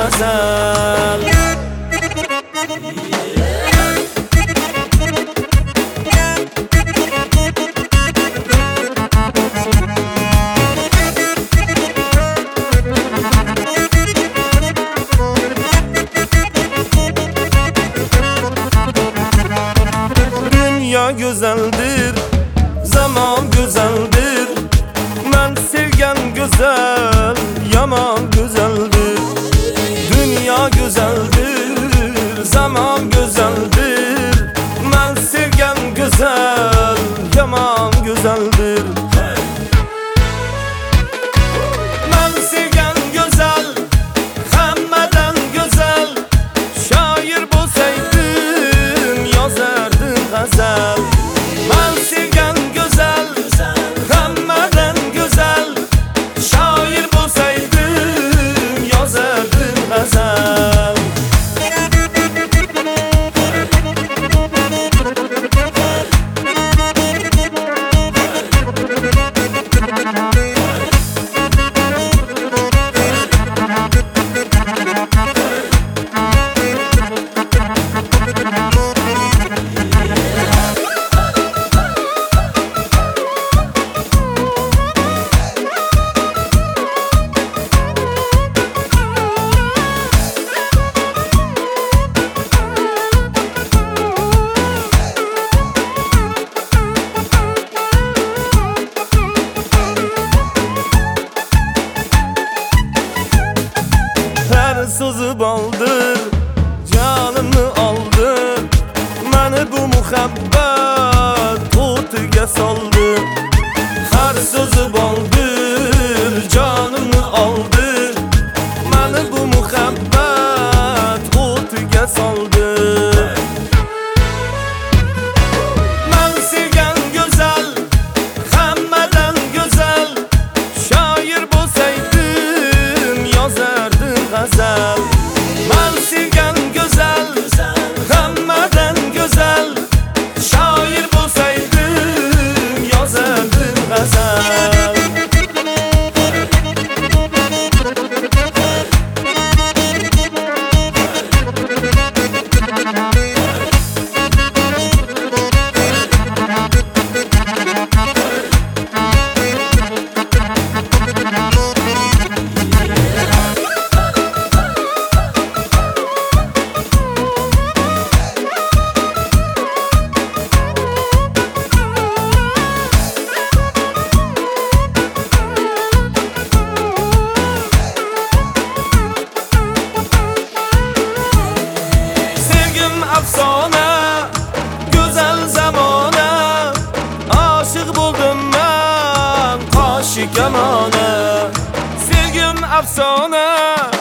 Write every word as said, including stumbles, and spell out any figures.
g'azal. Dünya güzeldir, zaman güzeldir. Ben sevgen güzel, yaman güzeldir. Dünya güzeldir, zaman güzeldir. Ben sevgen güzel, yaman güzeldir. Ben sevgen güzel, hammadan güzel. Şair bo'lsaydim, yozardim g'azal. Ben sevgen güzel, hammadan güzel. Şair bo'lsaydim, yozardim g'azal. Sözü baldır, canımı aldı. Beni bu muhabbet kutuya saldı. Her sözü baldır, canımı aldı. Beni bu muhabbet kutuya saldı. Ben sevgen güzel, hammadan güzel. Şair bo'lsaydim, yozardim g'azal. Ben sevgen güzel, hammadan güzel. Şair bo'lsaydim, yozardim g'azal. Afsona, güzel zamana. Aşık buldum ben, kaşı kemana. Sevgim afsona.